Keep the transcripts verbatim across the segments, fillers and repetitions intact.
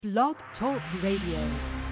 Blog Talk Radio.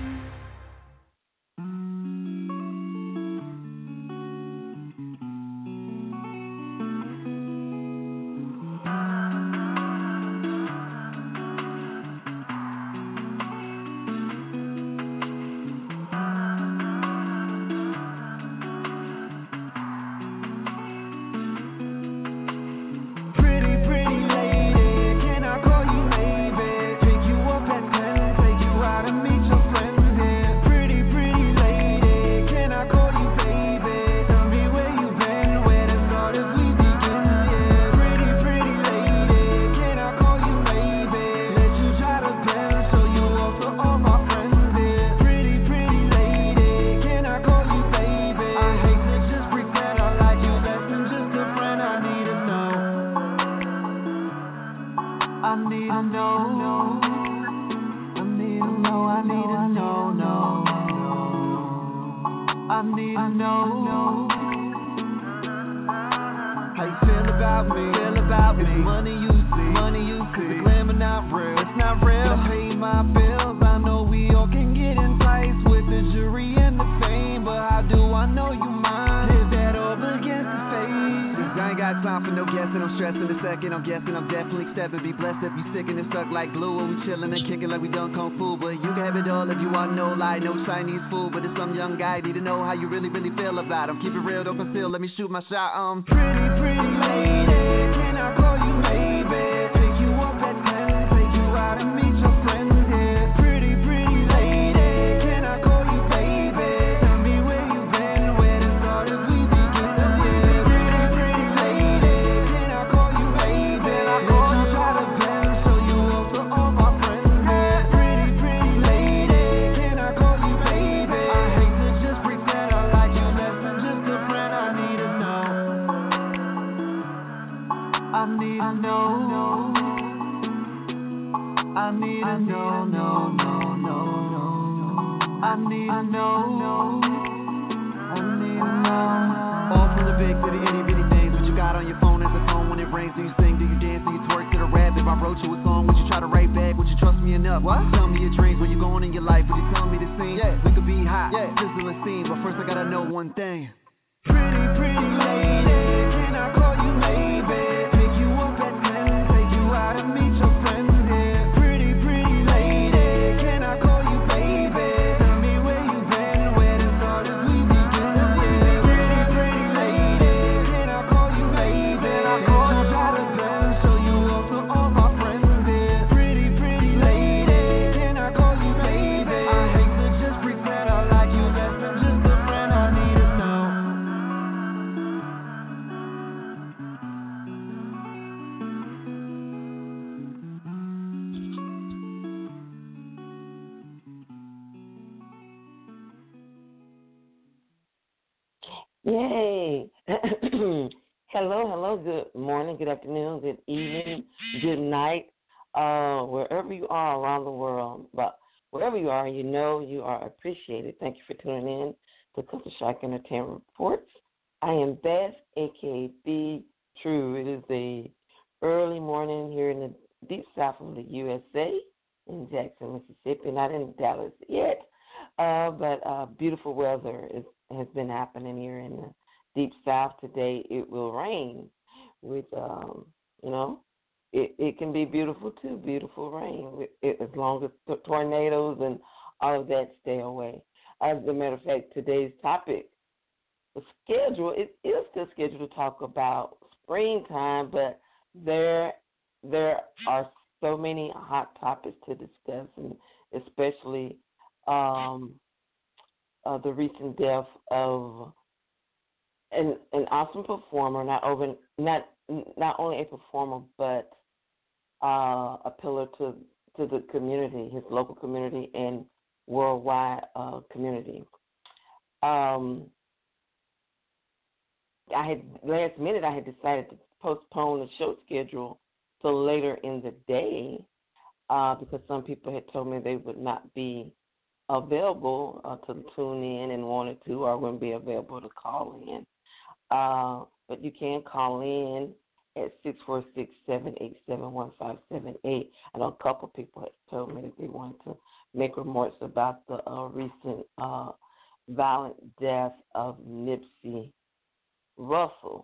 I'm guessing I'm definitely stepping. Be blessed if you sticking and stuck like glue. Or we chilling and kicking like we done kung fu. But you can have it all if you want no lie, no Chinese food. But it's some young guy, need to know how you really, really feel about him. Keep it real, don't conceal, let me shoot my shot. Um, pretty, pretty lady, can I call you baby? Take you up at ten, take you out and meet your friends here. Pretty, pretty lady, can I call you baby? Tell me where you been, where to start as we begin. Yeah, pretty, pretty lady, can I call you baby? I call you try to bend, show you off to all my friends. Yeah, pretty, pretty lady, can I call you baby? I hate to just pretend I like you less than just a friend. I need to know. I need to know. I need to know, no, no, no, no. I need to know. I need to know. All from the big to the itty bitty things. What you got on your phone as a phone when it rings? Do you sing? Do you dance? Do you twerk to the rap? If I wrote you a song, would you try to write back? Would you trust me enough? What? Tell me your dreams. Where you going in your life? Would you tell me the scene? Yeah. We could be hot, yeah. Sizzling scene. But first I gotta know one thing. Pretty, pretty lady, can I call you baby? Pick you up at ten, take you out and meet your friends here. Pretty, pretty lady, can I call you baby? Tell me where you been, where to start as we begin. Yeah, pretty, pretty lady, can I call you baby? I call you try to bend, show you off to all my friends here. Pretty, pretty lady, can I call you baby? I hate to just pretend I like you less than just a friend. I need to know. Yay! hello, hello, good morning, good afternoon, good evening, good night, uh, wherever you are around the world. But wherever you are, you know you are appreciated. Thank you for tuning in to Culture Shock Entertainment Reports. I am Beth, a k a. B True. It is the early morning here in the deep south of the U S A, in Jackson, Mississippi, not in Dallas yet. Uh, but uh, beautiful weather is, has been happening here in the deep south. Today it will rain, with um, you know, it, it can be beautiful too. Beautiful rain, with, it, as long as t- tornadoes and all of that stay away. As a matter of fact, today's topic, the schedule, it is still scheduled to talk about springtime, but there there are so many hot topics to discuss, and especially Um, uh, the recent death of an an awesome performer, not over not not only a performer but uh, a pillar to to the community, his local community and worldwide uh, community. Um, I had last minute I had decided to postpone the show schedule till later in the day uh, because some people had told me they would not be available uh, to tune in and wanted to, or wouldn't be available to call in. Uh, but you can call in at six four six, seven eight seven, one five seven eight. I know a couple people have told me that they wanted to make remarks about the uh, recent uh, violent death of Nipsey Russell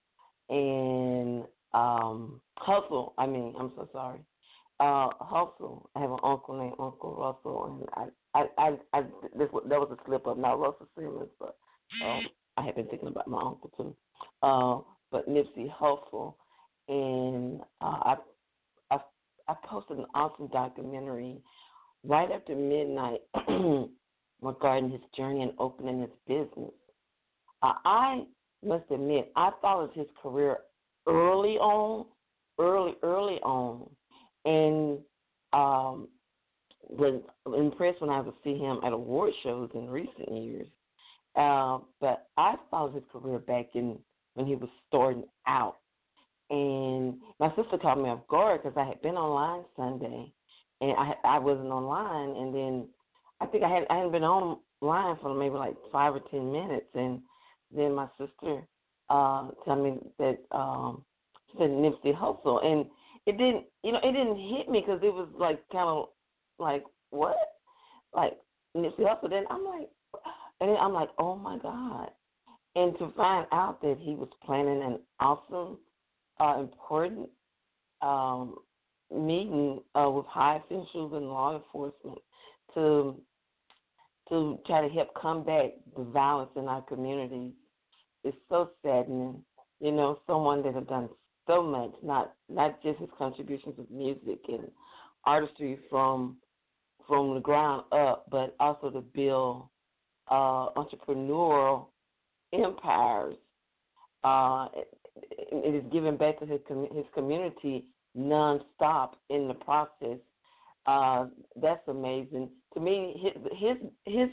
and um, Hustle. I mean, I'm so sorry. Uh, Hustle. I have an uncle named Uncle Russell, and I, I, I, I this that was a slip up. Not Russell Simmons, but um, I have been thinking about my uncle too. Uh, but Nipsey Hussle, and uh, I, I, I posted an awesome documentary right after midnight regarding his journey and opening his business. Uh, I must admit, I followed his career early on, early, early on, and um, was impressed when I would see him at award shows in recent years. Uh, but I followed his career back in when he was starting out. And my sister called me off guard because I had been online Sunday, and I I wasn't online. And then I think I had I hadn't been online for maybe like five or ten minutes, and then my sister uh, told me that um, she said Nipsey Hussle, and it didn't you know it didn't hit me because it was like kind of like what like Nipsey Hussle. Then I'm like, and then I'm like, oh my God. And to find out that he was planning an awesome, uh, important um, meeting uh, with high officials and law enforcement to to try to help combat the violence in our communities is so saddening. You know, someone that has done so much, not not just his contributions of music and artistry from from the ground up, but also to build uh, entrepreneurial empires. Uh, it, it is giving back to his his community nonstop in the process. Uh, that's amazing to me. His his his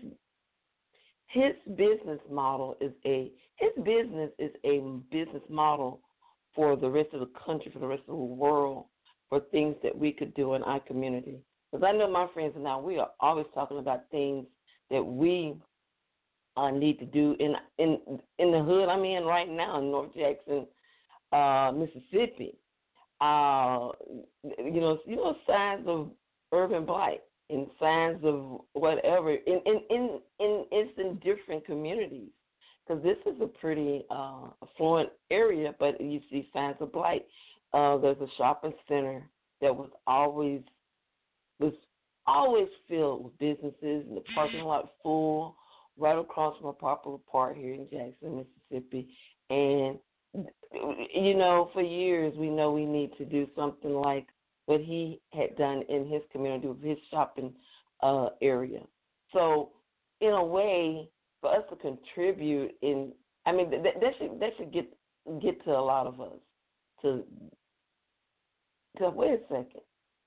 his business model is a his business is a business model for the rest of the country, for the rest of the world, for things that we could do in our community. Because I know my friends and I, we are always talking about things that we Uh, need to do in in in the hood I'm in right now in North Jackson, uh, Mississippi. Uh, you know, you know signs of urban blight and signs of whatever. In in in, in it's in different communities because this is a pretty uh, affluent area, but you see signs of blight. Uh, there's a shopping center that was always was always filled with businesses and the parking lot full, right across from a popular park here in Jackson, Mississippi. And, you know, for years we know we need to do something like what he had done in his community with his shopping uh, area. So, in a way, for us to contribute in, I mean, that, that should that should get get to a lot of us. To, to wait a second.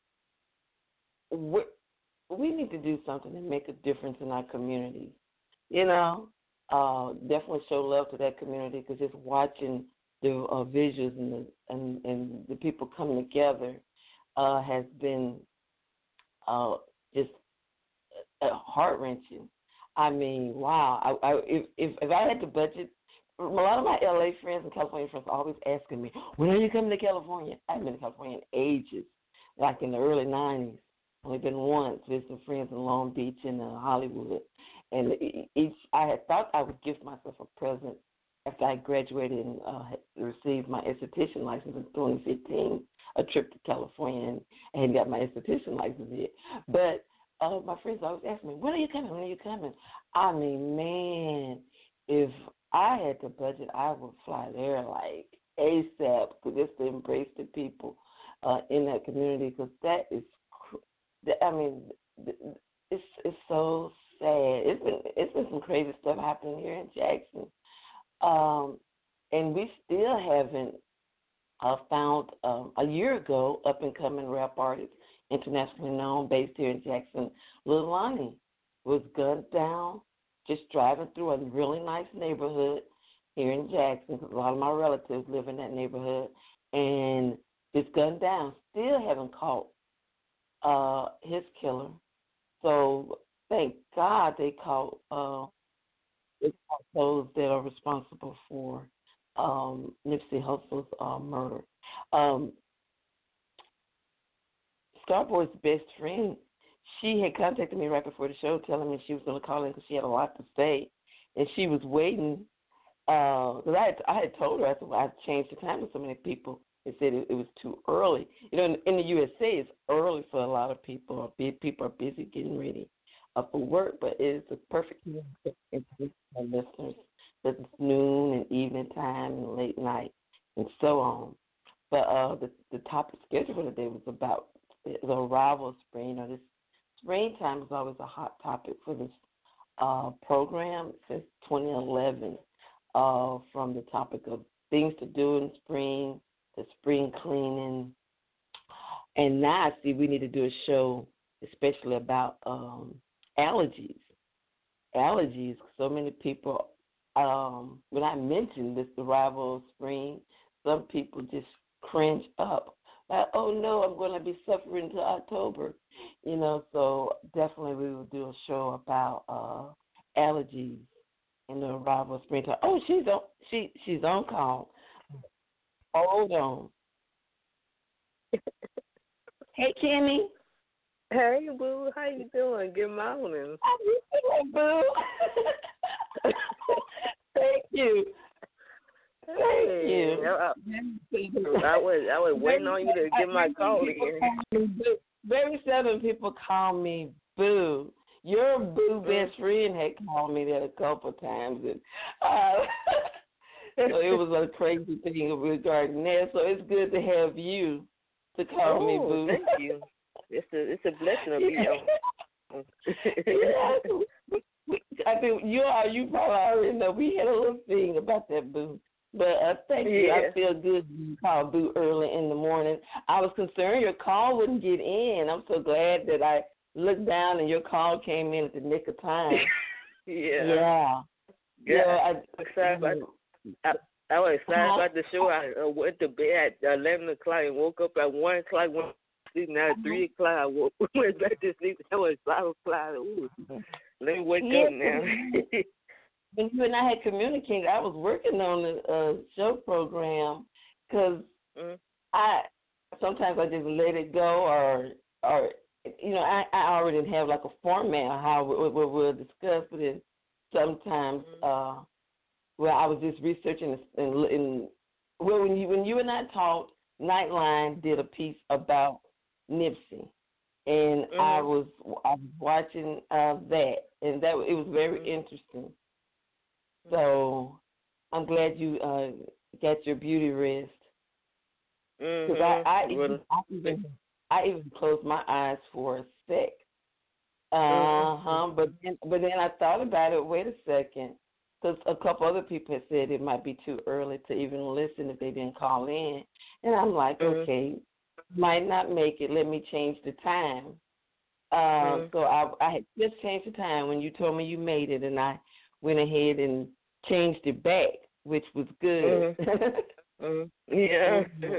We're, we need to do something and make a difference in our communities. You know, uh, definitely show love to that community because just watching the uh, visuals and the and, and the people coming together uh, has been uh, just uh, heart wrenching. I mean, wow! I, I if, if if I had to budget, a lot of my L A friends and California friends are always asking me, "When are you coming to California?" I haven't been to California in ages, like in the early nineties. Only been once visiting friends in Long Beach and uh, Hollywood. And each, I had thought I would gift myself a present after I graduated and uh, had received my esthetician license in twenty fifteen, a trip to California, and I hadn't got my esthetician license yet. But uh, my friends always ask me, when are you coming, when are you coming? I mean, man, if I had to budget, I would fly there like ASAP just to embrace the people uh, in that community because that is, I mean, it's it's so sad. It's been it's been some crazy stuff happening here in Jackson, um, and we still haven't uh, found um, a year ago up and coming rap artist, internationally known, based here in Jackson, Lil Lonnie was gunned down just driving through a really nice neighborhood here in Jackson. Because a lot of my relatives live in that neighborhood, and it's gunned down. Still haven't caught uh, his killer. So thank God they caught, uh, they caught those that are responsible for um, Nipsey Hussle's uh, murder. Um, Starboy's best friend, she had contacted me right before the show, telling me she was going to call in because she had a lot to say, and she was waiting. Because uh, I had I had told her I said well, I changed the time with so many people. They said it, it was too early. You know, in, in the U S A, it's early for a lot of people. People are busy getting ready uh, for work, but it's a perfect time for my listeners. That it's noon and evening time and late night and so on. But uh, the the topic schedule for today was about the arrival of spring. You know, this springtime is always a hot topic for this uh, program since twenty eleven. Uh, from the topic of things to do in spring, the spring cleaning, and now I see we need to do a show, especially about um, allergies. Allergies. So many people. Um, when I mentioned this arrival of spring, some people just cringe up. Like, oh no, I'm going to be suffering until October, you know. So definitely we will do a show about uh, allergies and the arrival of springtime. Oh, she's on. She she's on call. Hold on. Hey, Kimmy. Hey, boo. How you doing? Good morning. How you doing, boo? Thank you. Thank hey, you. I, I was I was waiting on you to get my call in. Very seldom people call me boo. Your boo best friend had called me that a couple of times, and uh, so it was a crazy thing regarding that. So it's good to have you to call oh, me boo. Thank you. It's a it's a blessing to be on. Yeah, I think you are. You probably already know we had a little thing about that boo. But uh, thank you. Yeah. I feel good you called boo early in the morning. I was concerned your call wouldn't get in. I'm so glad that I looked down and your call came in at the nick of time. yeah. Yeah. Yeah. Yeah. I, excited about, I, I was excited uh-huh. about the show. I uh, went to bed at eleven o'clock and woke up at one o'clock. Went to sleep. Now at three o'clock, I woke, went back to sleep. I was five o'clock. Ooh, let me wake yeah. up now. When you and I had communicated, I was working on the uh, show program because mm-hmm. I sometimes I just let it go, or or you know I, I already have like a format of how we, we, we'll discuss, but then sometimes mm-hmm. uh, well I was just researching and, and well when you when you and I talked, Nightline did a piece about Nipsey, and mm-hmm. I was I was watching uh, that, and that it was very mm-hmm. interesting. So I'm glad you uh, got your beauty rest. Because mm-hmm. I, I, even, I, even, I even closed my eyes for a sec. Uh huh. Mm-hmm. But then, but then I thought about it. Wait a second, because a couple other people had said it might be too early to even listen if they didn't call in, and I'm like, mm-hmm. okay, might not make it. Let me change the time. Uh, mm-hmm. So I, I had just changed the time when you told me you made it, and I went ahead and changed it back, which was good. Mm-hmm. mm-hmm. Yeah. Mm-hmm.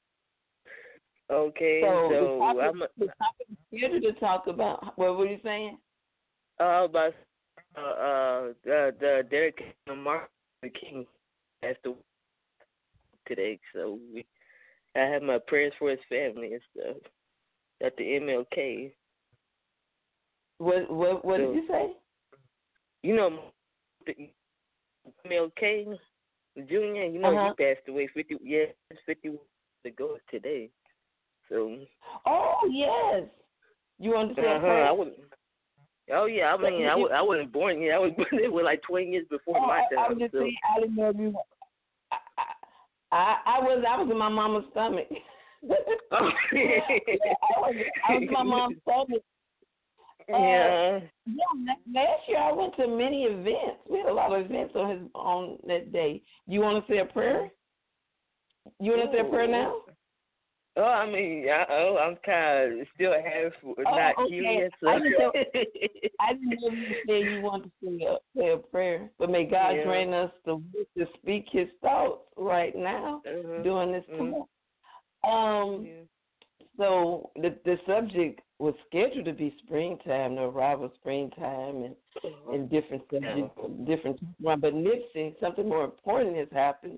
Okay, so, so the topic, I'm the topic is here to talk about. What were you saying? Uh, about uh, uh the the dedication of Martin Luther King as the today. So we, I have my prayers for his family and stuff at the M L K. What what what so, did you say? You know, the M L K Junior. You know, uh-huh. he passed away fifty years, fifty ago today. So. Oh yes. You understand? Uh-huh. I was. Oh yeah. I mean, I, was, I wasn't born yet. I was born there like twenty years before oh, my time. I, I was just so. saying, I didn't know you. I, I, I was I was in my mama's stomach. Oh. yeah, I was I was in my mom's stomach. Yeah. Uh, yeah. Last year I went to many events. We had a lot of events on his on that day. You want to say a prayer? You want to say a prayer now? Oh, I mean, I, oh, I'm kind of still half oh, not okay. curious. So. I, didn't know, I didn't know you said you wanted to say a, say a prayer, but may God yeah. grant us the to speak His thoughts right now uh-huh. during this time. Mm-hmm. Um. Yeah. So the the subject was scheduled to be springtime, the arrival of springtime, and uh-huh. and different subjects, yeah. different. But Nipsey, something more important has happened.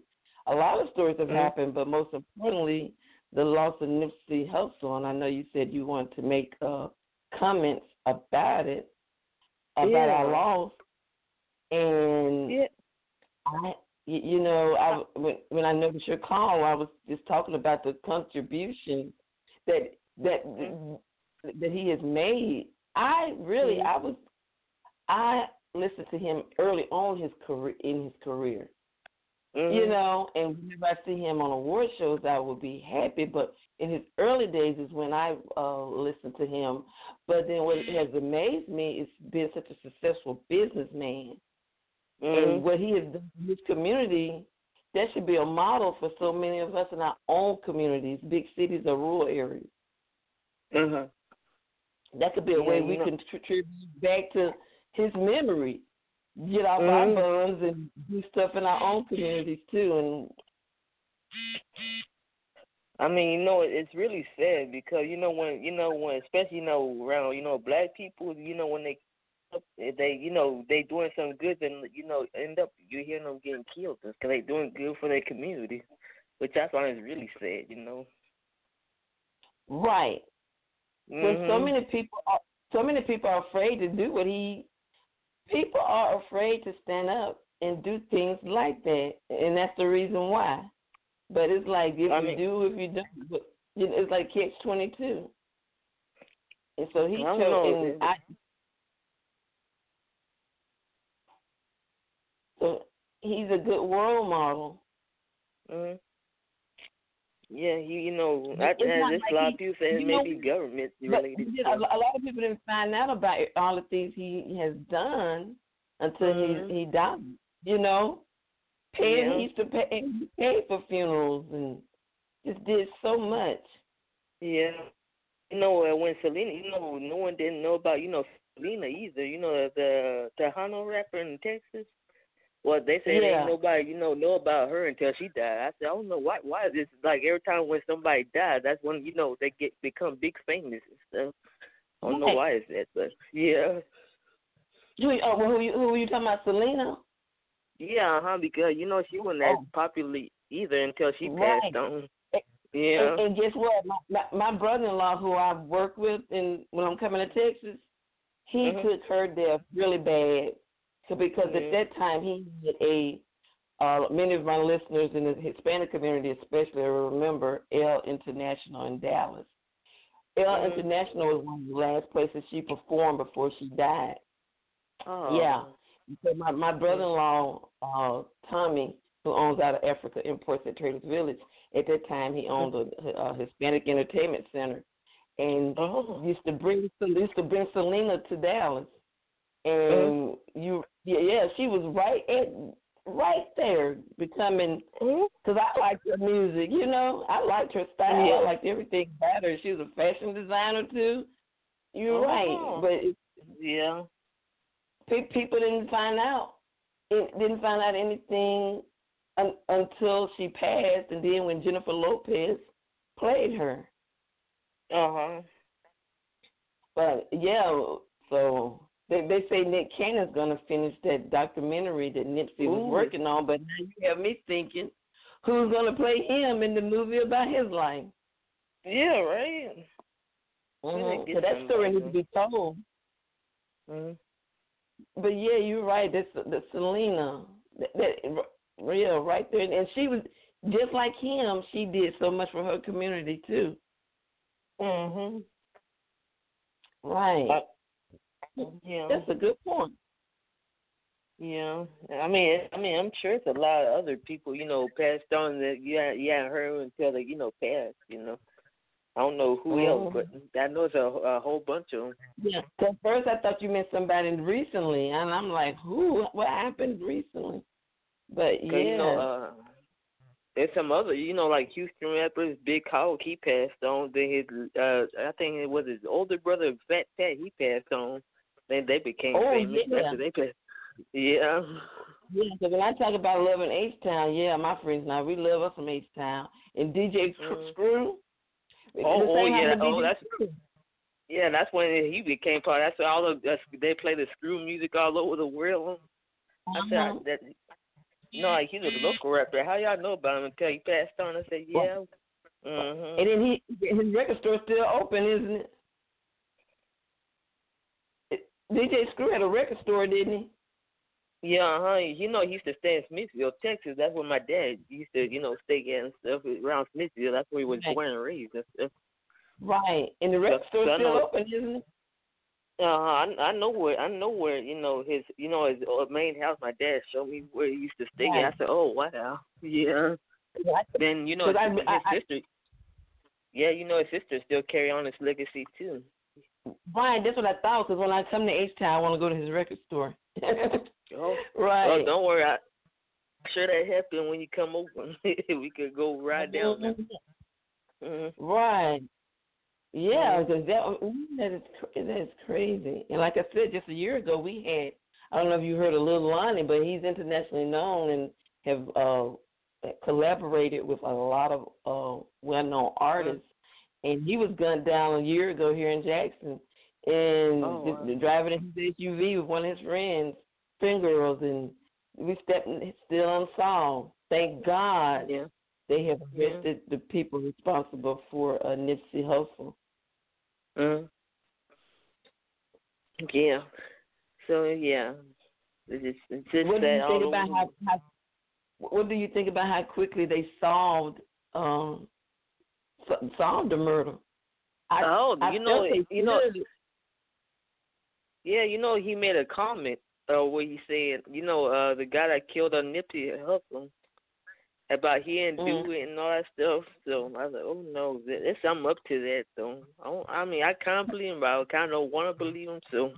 a lot of stories have mm-hmm. happened, but most importantly, the loss of Nipsey Hussle. And I know you said you wanted to make uh, comments about it, about yeah. our loss. And yeah. I, you know, I when, when I noticed your call, I was just talking about the contribution that that mm-hmm. that he has made. I really, mm-hmm. I was, I listened to him early on his career in his career. Mm-hmm. You know, and whenever I see him on award shows, I will be happy. But in his early days is when I uh, listened to him. But then what has amazed me is being such a successful businessman. Mm-hmm. And what he has done in his community, that should be a model for so many of us in our own communities, big cities or rural areas. Uh-huh. That could be a yeah, way we know. can contribute back to his memory. Get off mm-hmm. our buns and do stuff in our own communities too. And I mean, you know, it's really sad because you know when you know when, especially you know around you know black people, you know when they they you know they doing something good, and you know end up you hear them getting killed because they doing good for their community, which I find is really sad. You know. Right. Mm-hmm. When so many people are so many people are afraid to do what he. People are afraid to stand up and do things like that, and that's the reason why. But it's like if I you mean, do, if you don't, but it's like catch twenty-two. And so he I chose, and I, so he's a good role model. Mm-hmm. Yeah, he, you know, I, I, like there's a lot of people saying maybe know, government related. A, a lot of people didn't find out about all the things he has done until mm-hmm. he he died. You know, paying yeah. he used to pay, he paid for funerals and just did so much. Yeah, you know, uh, when Selena, you know, no one didn't know about you know Selena either. You know, the Tejano rapper in Texas. Well, they say yeah. ain't nobody, you know, know about her until she died. I said, I don't know why. Why is this like every time when somebody dies, that's when you know they get become big famous and stuff. I don't right. know why it's that, but yeah. You, oh, well, who you who were you talking about, Selena? Yeah, uh huh. Because you know she wasn't that oh. popular either until she right. passed on. And, yeah. And, and guess what? My, my, my brother-in-law, who I've worked with, and when I'm coming to Texas, he mm-hmm. took her death really bad. Because mm-hmm. at that time he had a, uh, many of my listeners in the Hispanic community especially remember L International in Dallas. L mm-hmm. International was one of the last places she performed before she died. Oh. Yeah. So my, my brother-in-law, uh, Tommy, who owns out of Africa Imports at Traders Village, at that time he owned a, a Hispanic entertainment center. And oh. used to bring used to bring Selena to Dallas. And mm-hmm. you, yeah, yeah, she was right at, right there, becoming. Because mm-hmm. I liked her music, you know, I liked her style, yeah. I liked everything about her. She was a fashion designer too. You're oh. right, but it, yeah, pe- people didn't find out, it, didn't find out anything un- until she passed, and then when Jennifer Lopez played her. Uh huh. But yeah, so. They, they say Nick Cannon's going to finish that documentary that Nipsey Ooh. was working on, but now you have me thinking, who's going to play him in the movie about his life? Yeah, right. Mm-hmm. So that story needs to be told. Mm-hmm. But yeah, you're right. That's the Selena, that, that real right there, and she was just like him. She did so much for her community too. Mhm. Right. Uh, Yeah, that's a good point. Yeah, I mean, I mean, I'm sure it's a lot of other people, you know, passed on that you haven't, you haven't heard until they, you know, passed. You know, I don't know who mm-hmm. else, but I know it's a, a whole bunch of them. Yeah. At first, I thought you meant somebody recently, and I'm like, who? What happened recently? But yeah, you know, uh, there's some other, you know, like Houston rappers, Big Hawk, he passed on. Then his, uh, I think it was his older brother, Fat Pat, he passed on. Then they became oh, famous yeah. after they passed. Yeah. Yeah, because when I talk about loving H-Town, yeah, my friends now, we love us from H-Town. And D J mm. Screw. Oh, oh yeah. Oh, that's Screw. Yeah, that's when he became part. That's all of that's, they play the Screw music all over the world. Uh-huh. I said that. No, like, he's a local rapper. How y'all know about him until he passed on? I said, yeah. Mm-hmm. And then he his record store still open, isn't it? D J Screw had a record store, didn't he? Yeah, uh-huh. You know, he used to stay in Smithfield, Texas. That's where my dad used to, you know, stay at and stuff around Smithfield. That's where he was Right. born and raised and stuff. Right. And the record So- store so I still know- open, isn't it? Uh, I I know where I know where you know his you know his uh, main house. My dad showed me where he used to stay. Right. At. I said, oh wow, yeah. Right. Then you know his, I, his I, I, sister. Yeah, you know his sister still carry on his legacy too. Right, that's what I thought. Because when I come to H-Town, I want to go to his record store. Oh, right. Oh, don't worry. I, I'm sure that happened when you come over. We could go ride down there. Mm-hmm. Right. Yeah, Mhm. because that that is cra- that is crazy. And like I said, just a year ago, we had, I don't know if you heard of Lil Lonnie, but he's internationally known and have uh, collaborated with a lot of uh, well-known artists. And he was gunned down a year ago here in Jackson, and Oh, just wow. driving in his S U V with one of his friends, friend girls, and we stepped in, still unsolved. Thank God Yeah. they have Yeah. arrested the people responsible for uh, Nipsey Hussle. Mm-hmm. Yeah. So yeah, it's just, it's just What do that you all think about over. how, how? What do you think about how quickly they solved um so- solved the murder? I, Oh, I you know, felt they you know, should. yeah, you know, he made a comment uh, where he said, you know, uh, the guy that killed a Nipsey Hussle about he didn't Mm. do it and all that stuff. So I was like, oh no, there- there's something up to that though. I, don't, I mean, I can't believe him, but I kind of don't want to believe him. So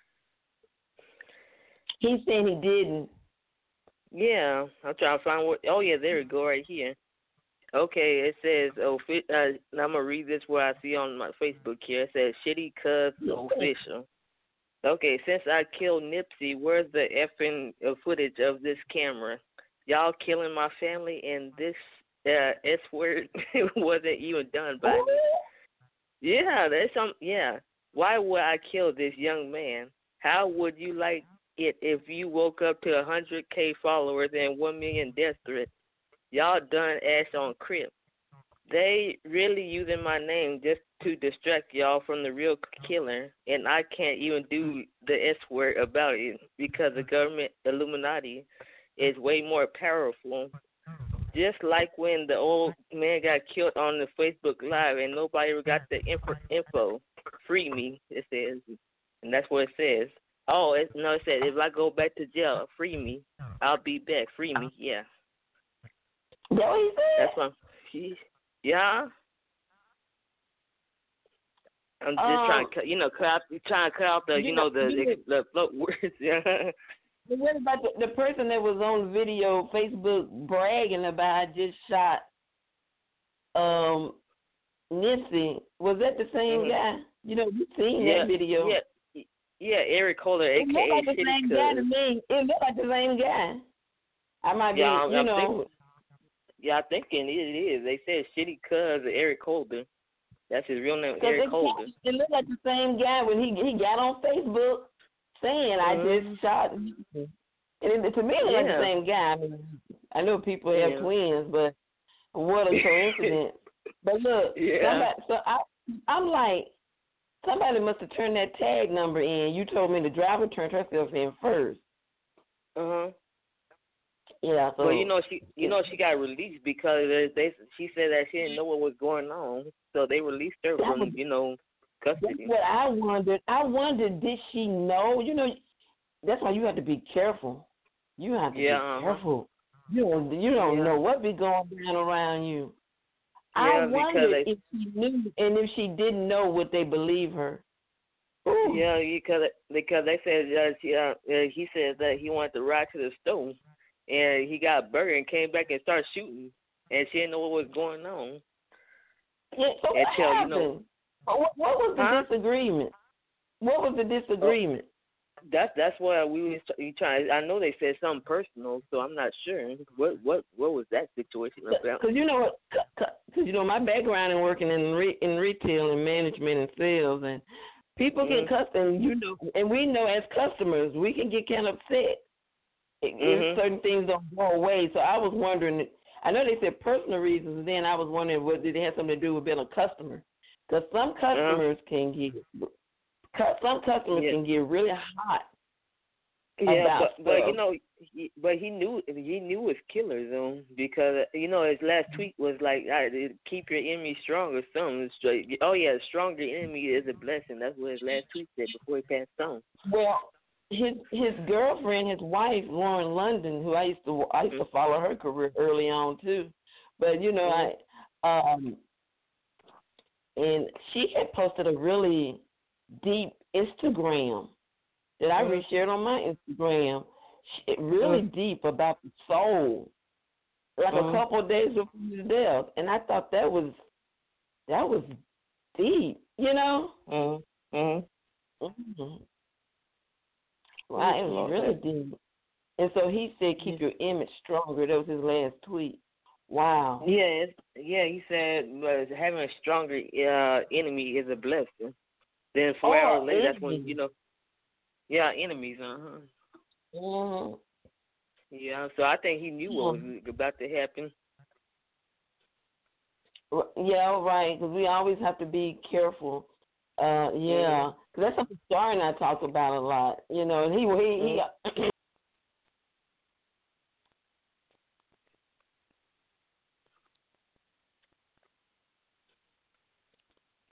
He's saying he didn't. yeah, I'm trying to find what. Oh yeah, there we go, right here. Okay, it says, oh, uh, I'm gonna read this what I see on my Facebook here. It says, "Shitty Cuz official." Okay, since I killed Nipsey, where's the effing uh, footage of this camera? Y'all killing my family, and this uh, S word wasn't even done by me. Yeah, that's some. Yeah, why would I kill this young man? How would you like it if you woke up to a hundred K followers and one million death threats? Y'all done ass on Crip. They really using my name just to distract y'all from the real killer, and I can't even do the S word about it because the government Illuminati is way more powerful. Just like when the old man got killed on the Facebook Live and nobody ever got the info. info. Free me, it says, and that's what it says. Oh, it, no, it said if I go back to jail, free me. I'll be back. Free me, yeah. That what he said? That's what. He, yeah. I'm just Um, trying to, cut, you know, cut out, trying to cut out the, you, you know, know- the you the, the float words. Yeah. But what about the, the person that was on video, Facebook, bragging about I just shot um Nipsey? Was that the same Mhm. guy? You know, you seen yeah. that video. Yeah. Yeah, Eric Kohler, It looked aka like the Shitty same Cuz. guy to me. It looked like the same guy. I might Yeah, I'm- be, you I'm know. thinking- Yeah, I'm thinking it is. They said Shitty Cuz Eric Holder. That's his real name, 'cause Eric it, Holder. it looked like the same guy when he he got on Facebook saying I Mhm. just shot. Nipsey. And it, to me, it looked like Yeah. the same guy. I mean, I know people have Yeah. twins, but what a coincidence. But look, Yeah. somebody, so I, I'm like, somebody must have turned that tag number in. You told me the driver turned herself in first. Uh huh. Yeah, so Well, you know she, you know she got released because they, they, she said that she didn't know what was going on, so they released her That from, was- you know, that's custody. what I wondered. I wondered, did she know? You know, that's why you have to be careful. You have to Yeah, be uh-huh. careful. You don't, you don't Yeah. know what be going down around you. Yeah, I because wondered they- if she knew, and if she didn't know, would they believe her? Ooh. Yeah, because because they said uh, she, uh, uh, he said that he wanted to ride to the store, and he got a burger and came back and started shooting, and she didn't know what was going on. Yeah, so what Until, you happened? know- what, what was the Huh? disagreement? What was the disagreement? That's that's why we was tr- trying. I know they said something personal, so I'm not sure what what what was that situation about. Because you know what? Because you know my background in working in re, in retail and management and sales, and people Mhm. get custom. You know, and we know as customers we can get kind of upset, it, Mhm. certain things don't go away. So I was wondering. I know they said personal reasons, and then I was wondering what did it have something to do with being a customer? Because some customers uh-huh. can get some customers yeah. can get really hot. Yeah, about but but stuff. you know, he, but he knew he knew his killer zone because you know his last tweet was like, "I keep your enemy strong" or something. Straight. Oh yeah, stronger enemy is a blessing. That's what his last tweet said before he passed on. Well, his his girlfriend, his wife, Lauren London, who I used to I used mm-hmm. to follow her career early on too, but you know mm-hmm. I um and she had posted a really deep Instagram that I mm-hmm. reshared on my Instagram. She, really mm-hmm. deep about the soul, like mm-hmm. a couple of days before his death, and I thought that was that was deep, you know. Mm-hmm. Mm-hmm. Mm-hmm. Wow, it was really deep. And so he said, "Keep your image stronger." That was his last tweet. Wow. Yeah, yeah. He said uh, having a stronger uh, enemy is a blessing. Then four oh, hours later, enemy. that's when you know. Yeah, enemies. Uh huh. Mm-hmm. Yeah, so I think he knew what was about to happen. Yeah, right. Because we always have to be careful. Uh, yeah, because mm-hmm. that's something Star and I talk about a lot. You know, and he he, he